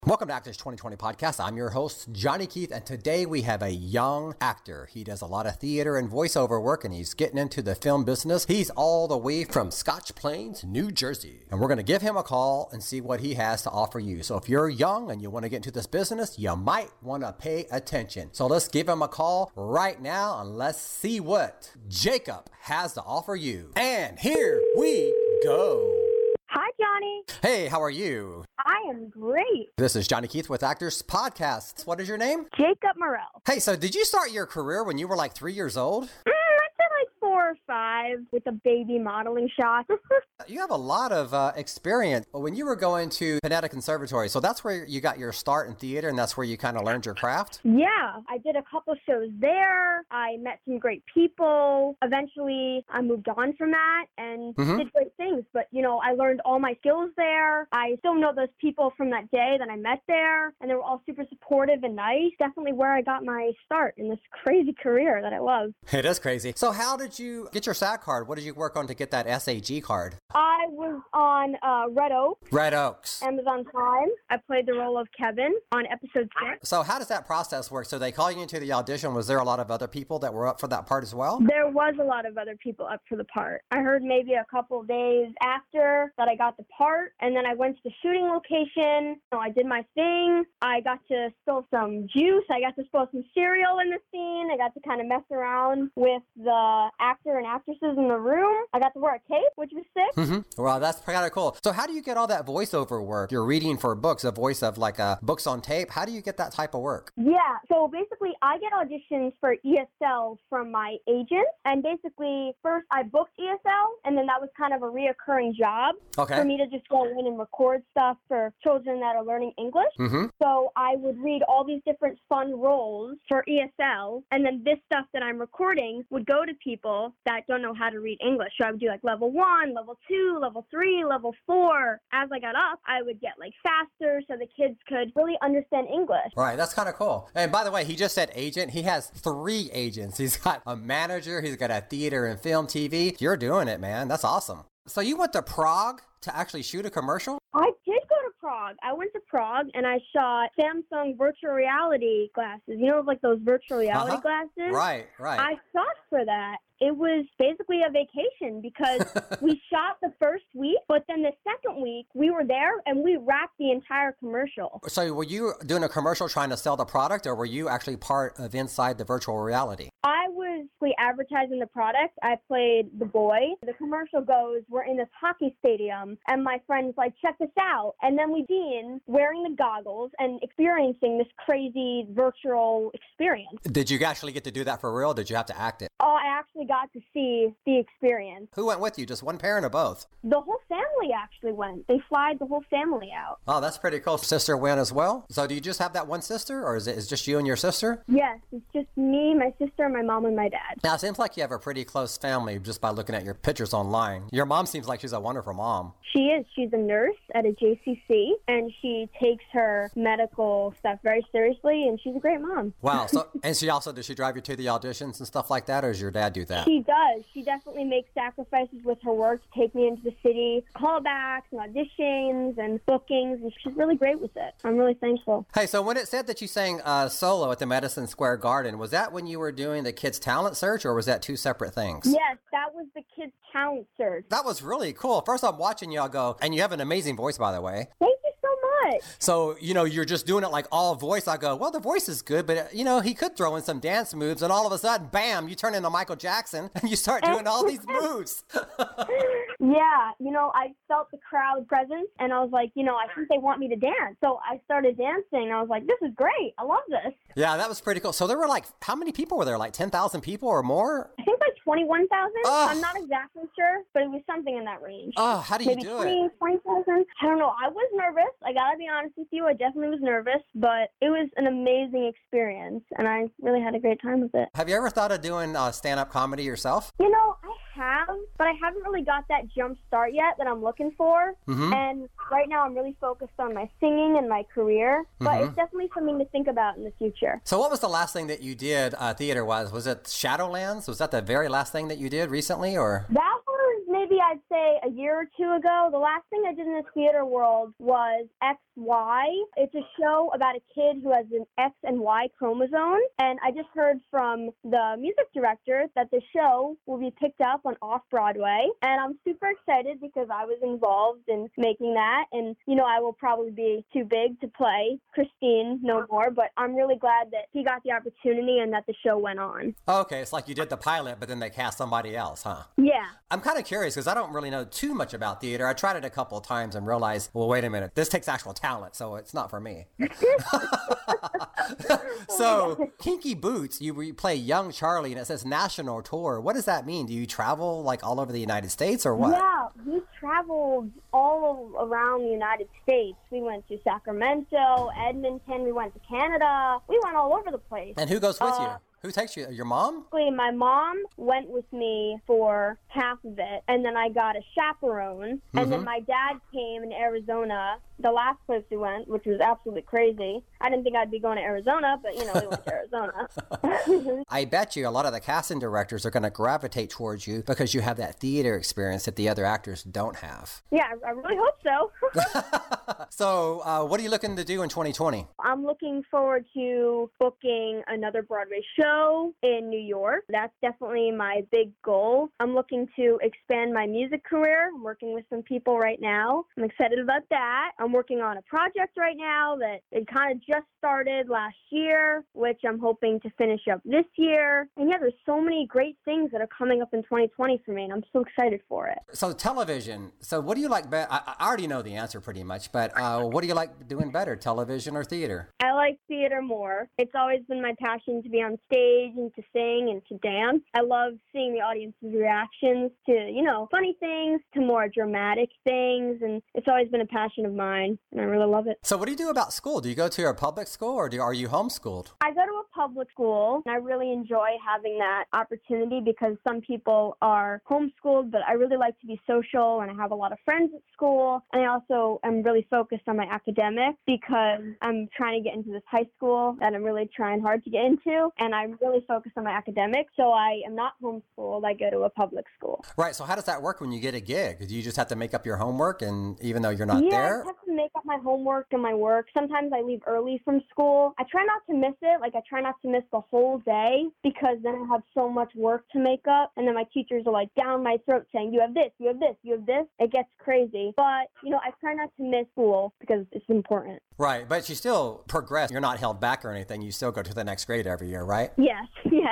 Welcome to Actors 2020 Podcast. I'm your host, Johnny Keith, and today we have a young actor. He does a lot of theater and voiceover work, and he's getting into the film business. He's all the way from Scotch Plains, New Jersey, and we're going to give him a call and see what he has to offer you. So if you're young and you want to get into this business, you might want to pay attention. So let's give him a call right now, and let's see what Jacob has to offer you. And here we go. Hi, Johnny. Hey, how are you? I am great. This is Johnny Keith with Actors Podcast. What is your name? Jacob Morell. Hey, so did you start your career when you were like 3 years old? I'd say like 4 or 5 with a baby modeling shot. You have a lot of experience. When you were going to Panetta Conservatory, so that's where you got your start in theater, and that's where you kind of learned your craft? Yeah, I did a couple shows there. I met some great people. Eventually, I moved on from that and did great things. But, you know, I learned all my skills there. I still know those people from that day that I met there, and they were all super supportive and nice. Definitely where I got my start in this crazy career that I love. It is crazy. So how did you get your SAG card? What did you work on to get that SAG card? I was on Red Oaks. Red Oaks. Amazon Prime. I played the role of Kevin on episode 6. So how does that process work? So they call you into the audition. Was there a lot of other people that were up for that part as well? There was a lot of other people up for the part. I heard maybe a couple of days after that I got the part, and then I went to the shooting location. So I did my thing. I got to spill some juice. I got to spill some cereal in the scene. I got to kind of mess around with the actor and actresses in the room. I got to wear a cape, which was sick. Well, that's kind of cool. So how do you get all that voiceover work? You're reading for books, a voice of like books on tape. How do you get that type of work? Yeah, so basically I get auditions for ESL from my agent. And basically first I booked ESL, and then that was kind of a reoccurring job for me to just go in and record stuff for children that are learning English. So I would read all these different fun roles for ESL, and then this stuff that I'm recording would go to people that don't know how to read English. So I would do like level 1, level 2, level 3, level 4. As I got up, I would get like faster so the kids could really understand English. Right, that's kind of cool. And by the way, he just said agent. He has 3 agents. He's got a manager. He's got a theater and film, TV. You're doing it, man. That's awesome. So you went to Prague to actually shoot a commercial? I did go to Prague. I went to Prague and I shot Samsung virtual reality glasses. You know, like those virtual reality glasses? Right. I shot for that. It was basically a vacation because we shot the first week, but then the second week we were there and we wrapped the entire commercial. So were you doing a commercial trying to sell the product, or were you actually part of inside the virtual reality? I was advertising the product. I played the boy. The commercial goes, we're in this hockey stadium, and my friend's like, check this out. And then we begin wearing the goggles and experiencing this crazy virtual experience. Did you actually get to do that for real? Did you have to act it? Oh, I actually got to see the experience. Who went with you? Just one parent or both? The whole family actually went. They flied the whole family out. Oh, that's pretty cool. Sister went as well? So do you just have that one sister, or is it just you and your sister? Yes, it's just me, my sister, my mom, and my dad. Now, it seems like you have a pretty close family just by looking at your pictures online. Your mom seems like she's a wonderful mom. She is. She's a nurse at a JCC, and she takes her medical stuff very seriously, and she's a great mom. Wow. So, and does she drive you to the auditions and stuff like that, or does your dad do that? She does. She definitely makes sacrifices with her work to take me into the city, callbacks and auditions and bookings, and she's really great with it. I'm really thankful. Hey, so when it said that you sang solo at the Madison Square Garden, was that when you were doing the Kids Talent Search, or was that 2 separate things? Yes, that was the Kids Talent Search. That was really cool. First, I'm watching y'all go, and you have an amazing voice, by the way. Thank you so much. So, you know, you're just doing it like all voice. I go, well, the voice is good, but, you know, he could throw in some dance moves, and all of a sudden, bam, you turn into Michael Jackson, and you start doing all these moves. Yeah, you know, I felt the crowd presence, and I was like, you know, I think they want me to dance. So I started dancing. I was like, this is great. I love this. Yeah, that was pretty cool. So there were like, how many people were there? Like 10,000 people or more? I think like 21,000. I'm not exactly sure, but it was something in that range. Oh, how do you Maybe do 20, it? 20,000. I don't know. I was nervous. I gotta be honest with you. I definitely was nervous, but it was an amazing experience, and I really had a great time with it. Have you ever thought of doing stand-up comedy yourself? You know, I have, but I haven't really got that jump start yet that I'm looking for. And right now I'm really focused on my singing and my career, but it's definitely something to think about in the future. So what was the last thing that you did theater-wise? Was it Shadowlands? Was that the very last thing that you did recently, or? That was maybe I'd say a year or two ago. The last thing I did in the theater world was XY. It's a show about a kid who has an X and Y chromosome. And I just heard from the music director that the show will be picked up on Off-Broadway. And I'm super excited because I was involved in making that. And, I will probably be too big to play Christine no more, but I'm really glad that he got the opportunity and that the show went on. Okay, it's like you did the pilot, but then they cast somebody else, huh? Yeah. I'm kind of curious because I don't really know too much about theater. I tried it a couple of times and realized, well, wait a minute, this takes actual talent, so it's not for me. So, Kinky Boots, you play young Charlie, and it says national tour. What does that mean? Do you travel like all over the United States or what? Yeah, we traveled all around the United States. We went to Sacramento, Edmonton, we went to Canada. We went all over the place. And who goes with you? Who takes you? Your mom? My mom went with me for half of it, and then I got a chaperone, and then my dad came in Arizona, the last place we went, which was absolutely crazy. I didn't think I'd be going to Arizona, but, we went to Arizona. I bet you a lot of the casting directors are going to gravitate towards you because you have that theater experience that the other actors don't have. Yeah, I really hope so. So, what are you looking to do in 2020? I'm looking forward to booking another Broadway show in New York. That's definitely my big goal. I'm looking to expand my music career. I'm working with some people right now. I'm excited about that. I'm working on a project right now that it kind of just started last year, which I'm hoping to finish up this year. And yeah, there's so many great things that are coming up in 2020 for me, and I'm so excited for it. So television. So what do you like better? I already know the answer pretty much, but what do you like doing better, television or theater? I like theater more. It's always been my passion to be on stage and to sing and to dance. I love seeing the audience's reactions to, funny things, to more dramatic things, and it's always been a passion of mine, and I really love it. So what do you do about school? Do you go to a public school or are you homeschooled? I go to a public school, and I really enjoy having that opportunity because some people are homeschooled, but I really like to be social, and I have a lot of friends at school, and I also am really focused on my academics because I'm trying to get into this high school that I'm really trying hard to get into, and I'm really focused on my academics, so I am not homeschooled. I go to a public school. Right, so how does that work when you get a gig? Do you just have to make up your homework, and even though you're not Yeah, there? I have to make up my homework and my work. Sometimes I leave early from school. I try not to miss it. I try not to miss the whole day because then I have so much work to make up, and then my teachers are down my throat saying, you have this, you have this, you have this. It gets crazy. But, I try not to miss school because it's important. Right, but you still progress. You're not held back or anything. You still go to the next grade every year, right? Yes.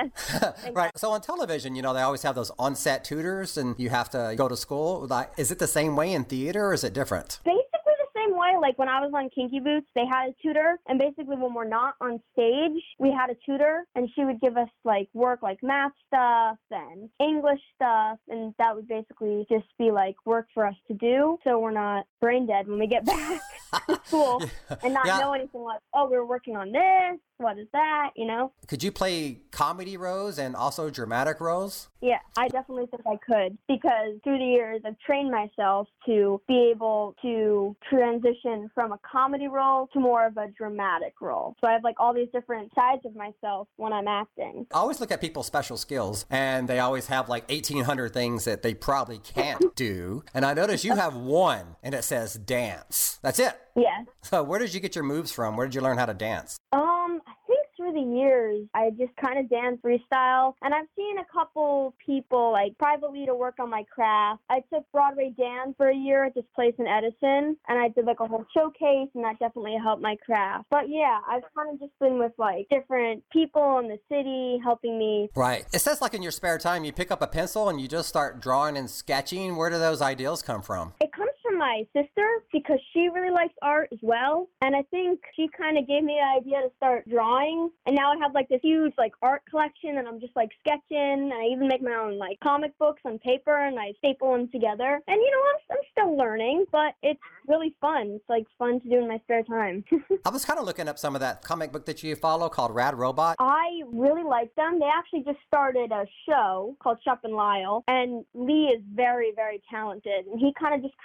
Right. So on television, they always have those on-set tutors and you have to go to school. Is it the same way in theater or is it different? Basically the same way. When I was on Kinky Boots, they had a tutor, and basically when we're not on stage, we had a tutor, and she would give us work math stuff and English stuff, and that would basically just be work for us to do, so we're not brain dead when we get back to school and not know anything we're working on this. What is that, Could you play comedy roles and also dramatic roles? Yeah, I definitely think I could because through the years I've trained myself to be able to transition from a comedy role to more of a dramatic role. So I have all these different sides of myself when I'm acting. I always look at people's special skills and they always have 1,800 things that they probably can't do. And I notice you have one and it says dance. That's it. Yes. So where did you get your moves from? Where did you learn how to dance? I think through the years, I just kind of dance freestyle. And I've seen a couple people privately to work on my craft. I took Broadway dance for a year at this place in Edison, and I did a whole showcase, and that definitely helped my craft. But yeah, I've kind of just been with different people in the city helping me. Right. It says in your spare time, you pick up a pencil and you just start drawing and sketching. Where do those ideas come from? It comes from my sister because she really likes art as well. And I think she kind of gave me the idea to start drawing. And now I have this huge art collection, and I'm just sketching, and I even make my own comic books on paper, and I staple them together. And I'm still learning, but it's really fun. It's fun to do in my spare time. I was kind of looking up some of that comic book that you follow called Rad Robot. I really like them. They actually just started a show called Shep and Lyle, and Lee is very, very talented, and he kind of just created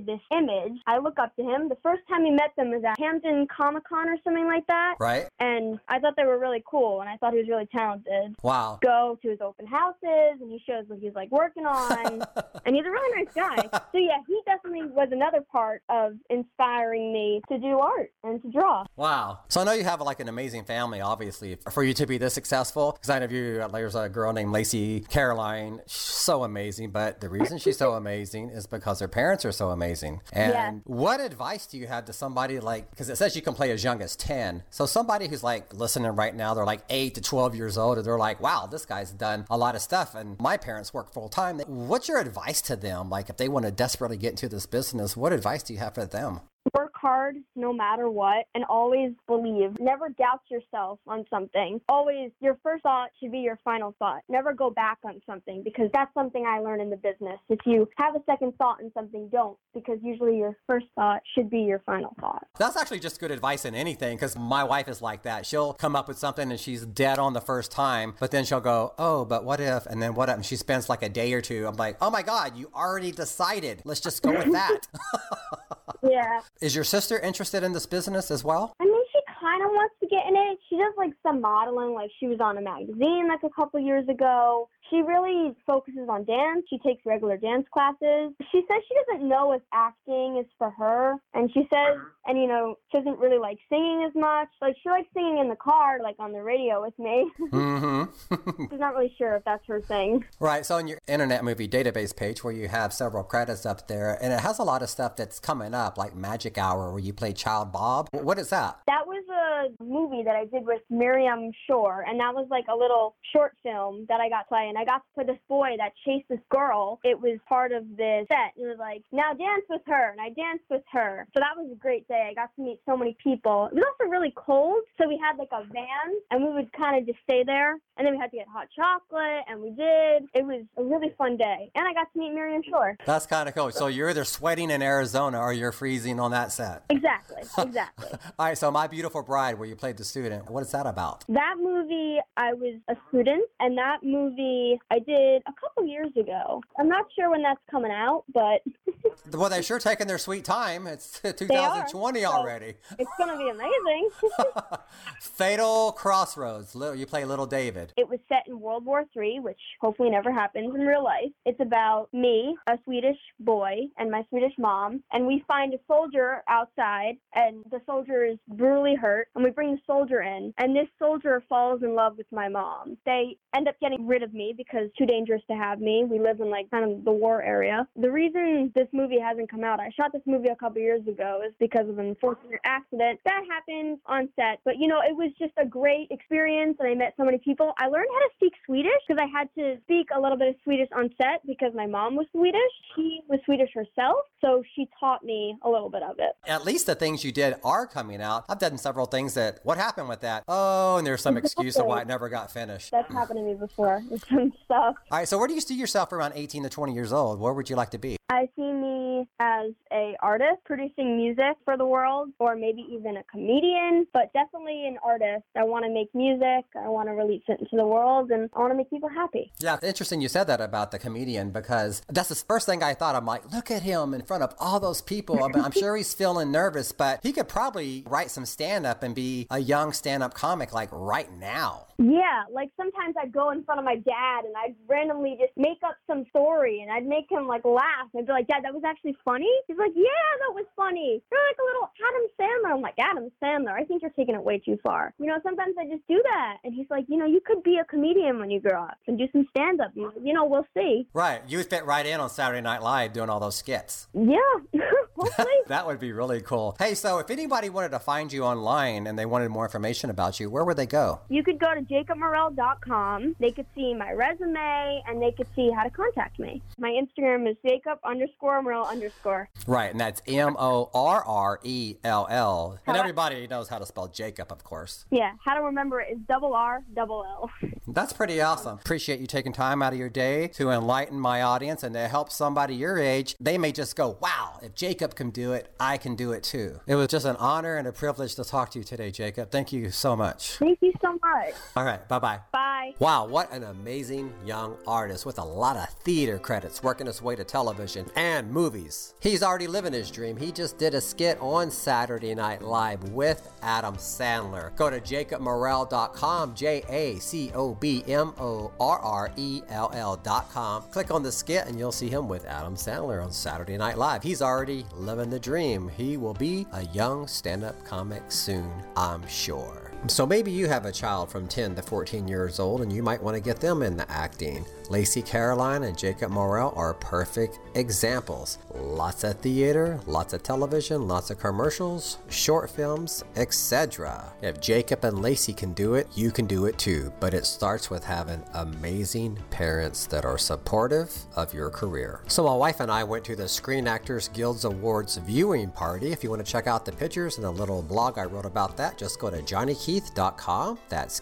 this image. I look up to him. The first time we met them was at Hampton Comic-Con or something like that. Right. And I thought they were really cool, and I thought he was really talented. Wow. Go to his open houses, and he shows what he's like working on. And he's a really nice guy. So yeah, he definitely was another part of inspiring me to do art and to draw. Wow. So I know you have like an amazing family, obviously, for you to be this successful. Because I know there's a girl named Lacey Caroline, so amazing. But the reason she's so amazing is because her parents are so amazing. And what advice do you have to somebody like, because it says you can play as young as 10. So somebody who's like listening right now, they're like 8 to 12 years old, and they're like, wow, this guy's done a lot of stuff. And my parents work full time. What's your advice to them? Like if they want to desperately get into this business, what advice do you have for them? Work hard no matter what, and always believe. Never doubt yourself on something. Always, your first thought should be your final thought. Never go back on something, because that's something I learned in the business. If you have a second thought on something, don't, because usually your first thought should be your final thought. That's actually just good advice in anything, because my wife is like that. She'll come up with something and she's dead on the first time, but then she'll go, oh, but what if, and then what if, and she spends like a day or two. I'm like, oh my God, you already decided. Let's just go with that. Yeah. Is your sister interested in this business as well? I mean, she kind of wants to get in it. She does like some modeling, like she was on a magazine like a couple years ago. She really focuses on dance. She takes regular dance classes. She says she doesn't know if acting is for her. And she says, and she doesn't really like singing as much. Like she likes singing in the car, like on the radio with me. Mm-hmm. She's not really sure if that's her thing. Right. So on your Internet Movie Database page where you have several credits up there, and it has a lot of stuff that's coming up, like Magic Hour, where you play Child Bob. What is that? That was a movie that I did with Miriam Shore, and that was like a little short film that I got to play. And I got to play this boy that chased this girl. It was part of the set. It was like, now dance with her, and I danced with her. So that was a great day. I got to meet so many people. It was also really cold, so we had like a van, and we would kind of just stay there. And then we had to get hot chocolate, and we did. It was a really fun day. And I got to meet Miriam Shore. That's kind of cool. So you're either sweating in Arizona or you're freezing on that set. Exactly. All right, so My Beautiful Bride, where you played the student, what is that about? That movie, I was a student, and that movie I did a couple years ago. I'm not sure when that's coming out, but... Well, they're sure taking their sweet time. It's 2020 already. So it's going to be amazing. Fatal Crossroads. You play Little David. It was set in World War III, which hopefully never happens in real life. It's about me, a Swedish boy, and my Swedish mom, and we find a soldier outside, and the soldier is brutally hurt, and we bring the soldier in, and this soldier falls in love with my mom. They end up getting rid of me because it's too dangerous to have me. We live in like kind of the war area. The reason this movie hasn't come out, I shot this movie a couple years ago, is because of an unfortunate accident that happened on set. But it was just a great experience, and I met so many people. I learned how to speak Swedish because I had to speak a little bit of Swedish on set because my mom was Swedish. She was Swedish herself, so she taught me a little bit of it. At least the things you did are coming out. I've done several things that, what happened with that? Oh, and there's some excuse of why it never got finished. That's happened to me before with some stuff. All right, so where do you see yourself around 18 to 20 years old? Where would you like to be? I see me as an artist producing music for the world, or maybe even a comedian, but definitely an artist. I want to make music, I want to release it into the world, and I want to make people happy. Yeah, interesting you said that about the comedian, because that's the first thing I thought. I'm like, look at him in front of all those people. I'm sure he's feeling nervous, but he could probably write some stand-up and be a young stand-up comic like right now. Yeah, like sometimes I'd go in front of my dad and I'd randomly just make up some story and I'd make him like laugh. I'd be like, Dad, that was actually funny? He's like, yeah, that was funny. You're like a little Adam Sandler. I'm like, Adam Sandler, I think you're taking it way too far. Sometimes I just do that. And he's like, you could be a comedian when you grow up and do some stand-up. We'll see. Right. You would fit right in on Saturday Night Live doing all those skits. Yeah, hopefully. That would be really cool. Hey, so if anybody wanted to find you online and they wanted more information about you, where would they go? You could go to JacobMorrell.com. They could see my resume and they could see how to contact me. My Instagram is Jacob_Morrell_. Right, and that's Morrell. And everybody knows how to spell Jacob, of course. Yeah, how to remember it is RRL. That's pretty awesome. Appreciate you taking time out of your day to enlighten my audience and to help somebody your age. They may just go, wow, if Jacob can do it, I can do it too. It was just an honor and a privilege to talk to you today, Jacob. Thank you so much. Thank you so so much. All right. Bye-bye. Bye. Wow, what an amazing young artist with a lot of theater credits, working his way to television and movies. He's already living his dream. He just did a skit on Saturday Night Live with Adam Sandler. Go to jacobmorrell.com, JACOBMORRELL.com. Click on the skit and you'll see him with Adam Sandler on Saturday Night Live. He's already living the dream. He will be a young stand-up comic soon, I'm sure. So maybe you have a child from 10 to 14 years old and you might want to get them into acting. Lacey Caroline and Jacob Morrell are perfect examples. Lots of theater, lots of television, lots of commercials, short films, etc. If Jacob and Lacey can do it, you can do it too. But it starts with having amazing parents that are supportive of your career. So my wife and I went to the Screen Actors Guild's Awards viewing party. If you want to check out the pictures and a little blog I wrote about that, just go to JohnnyKeith.com. That's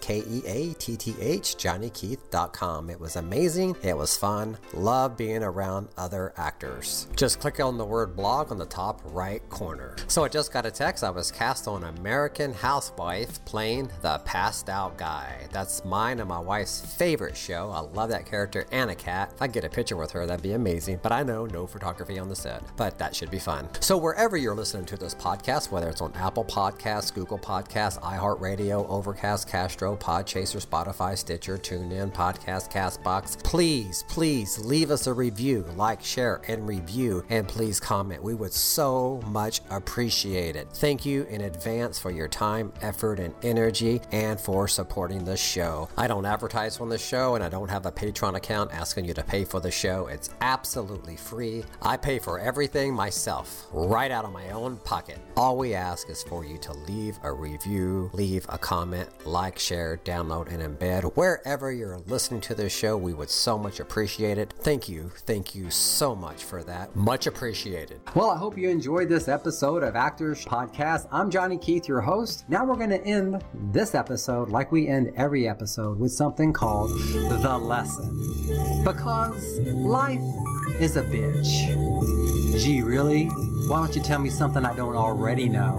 KEATTH, JohnnyKeith.com. It was amazing. It was fun. Love being around other actors. Just click on the word blog on the top right corner. So I just got a text. I was cast on American Housewife playing the passed out guy. That's mine and my wife's favorite show. I love that character, Anna Cat. If I get a picture with her, that'd be amazing. But I know no photography on the set. But that should be fun. So wherever you're listening to this podcast, whether it's on Apple Podcasts, Google Podcasts, iHeartRadio, Overcast, Castro, Podchaser, Spotify, Stitcher, TuneIn, Podcast, CastBox, please leave us a review, like, share, and review, and please comment. We would so much appreciate it. Thank you in advance for your time, effort, and energy, and for supporting the show. I don't advertise on the show, and I don't have a Patreon account asking you to pay for the show. It's absolutely free. I pay for everything myself, right out of my own pocket. All we ask is for you to leave a review, leave a comment, like, share, download, and embed. Wherever you're listening to this show, we would so much appreciate it. Thank you so much for that. Much appreciated. Well, I hope you enjoyed this episode of Actors Podcast. I'm Johnny Keith, your host. Now we're going to end this episode like we end every episode with something called The Lesson. Because life is a bitch. Gee, really? Why don't you tell me something I don't already know?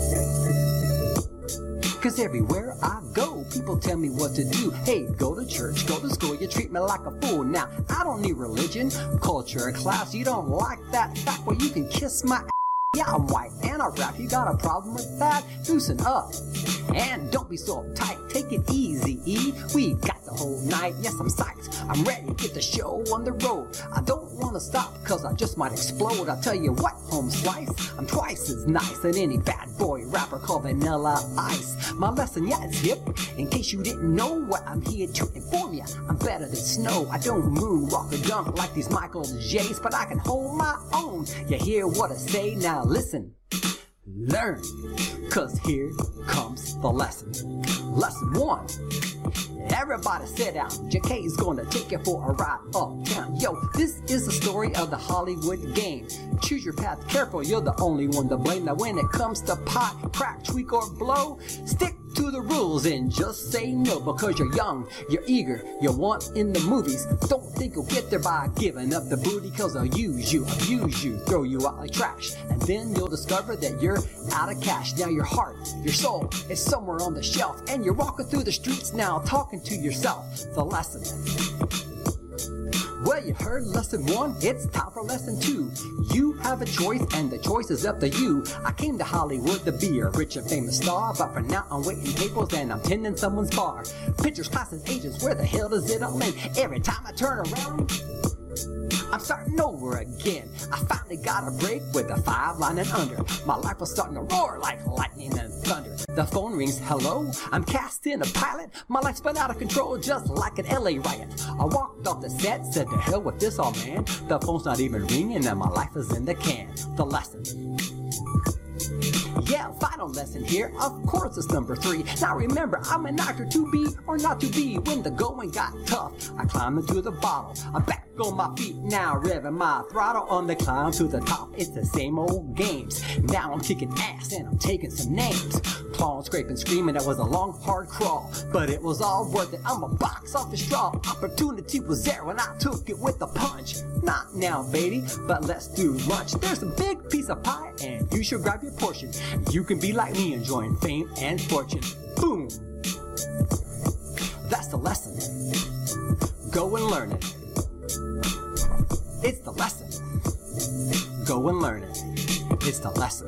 Cause everywhere I go, people tell me what to do. Hey, go to church, go to school, you treat me like a fool. Now, I don't need religion, culture, or class. You don't like that fact? Well, you can kiss my ass. Yeah, I'm white and I rap. You got a problem with that? Loosen up. And don't be so uptight. Take it easy, E. We got the whole night. Yes, I'm psyched. I'm ready to get the show on the road. I don't want to stop because I just might explode. I'll tell you what, home slice, I'm twice as nice than any bad boy rapper called Vanilla Ice. My lesson, yeah, it's hip. In case you didn't know what I'm here to inform you, I'm better than snow. I don't moonwalk or dunk like these Michael J's, but I can hold my own. You hear what I say? Now listen. Learn, cause here comes the lesson. Lesson 1. Everybody sit down. JK is gonna take you for a ride uptown. Yo, this is the story of the Hollywood game. Choose your path careful, you're the only one to blame. Now when it comes to pot, crack, tweak, or blow, stick to the rules and just say no. Because you're young, you're eager, you want in the movies. Don't think you'll get there by giving up the booty. Cause they'll use you, abuse you, throw you out like trash. And then you'll discover that you're out of cash. Now your heart, your soul is somewhere on the shelf. And you're walking through the streets now talking to yourself. The lesson. Well, you heard lesson 1, it's time for lesson 2. You have a choice and the choice is up to you. I came to Hollywood to be a rich and famous star, but for now I'm waiting tables and I'm tending someone's bar. Pictures, classes, agents, where the hell does it all end? Every time I turn around, I'm starting over again. I finally got a break with a 5 line and under. My life was starting to roar like lightning and thunder. The phone rings, hello, I'm cast in a pilot. My life's been out of control just like an LA riot. I walked off the set, said to hell with this all man. The phone's not even ringing and my life is in the can. The lesson. Yeah, final lesson here, of course it's number 3. Now remember, I'm an actor to be or not to be. When the going got tough, I climbed into the bottle. I'm back on my feet now, revving my throttle on the climb to the top. It's the same old games. Now I'm kicking ass and I'm taking some names. Clawing, scraping, screaming, it was a long, hard crawl. But it was all worth it, I'm a box off the straw. Opportunity was there when I took it with a punch. Not now, baby, but let's do lunch. There's a big piece of pie and you should grab your portion. You can be like me, enjoying fame and fortune. Boom! That's the lesson. Go and learn it. It's the lesson. Go and learn it. It's the lesson.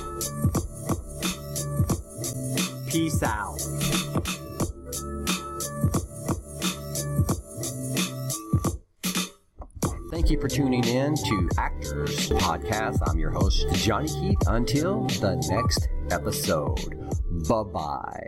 Peace out. Thank you for tuning in to Actors Podcast. I'm your host, Johnny Keith. Until the next episode. Bye-bye.